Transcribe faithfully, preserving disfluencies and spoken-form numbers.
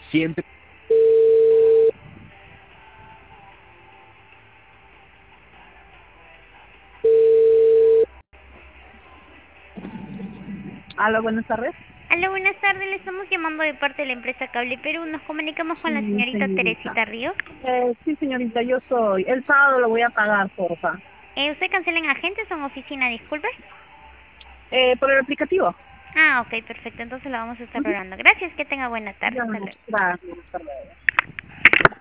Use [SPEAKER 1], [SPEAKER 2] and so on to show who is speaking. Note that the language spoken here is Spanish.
[SPEAKER 1] Siempre.
[SPEAKER 2] Aló, buenas tardes.
[SPEAKER 3] Hola, buenas tardes. Le estamos llamando de parte de la empresa Cable Perú. Nos comunicamos con la
[SPEAKER 2] Sí,
[SPEAKER 3] señorita
[SPEAKER 2] señorita.
[SPEAKER 3] Teresita Ríos.
[SPEAKER 2] Eh, sí, señorita, yo soy. El sábado lo voy a pagar, porfa.
[SPEAKER 3] Eh, ¿Usted cancela en agentes o en oficina? Disculpe.
[SPEAKER 2] Eh, por el aplicativo.
[SPEAKER 3] Ah, ok, perfecto. Entonces la vamos a estar
[SPEAKER 2] Ujú.
[SPEAKER 3] orando. Gracias, que tenga buena tarde.
[SPEAKER 2] Ya,
[SPEAKER 3] Hasta luego.
[SPEAKER 2] gracias. Hasta luego.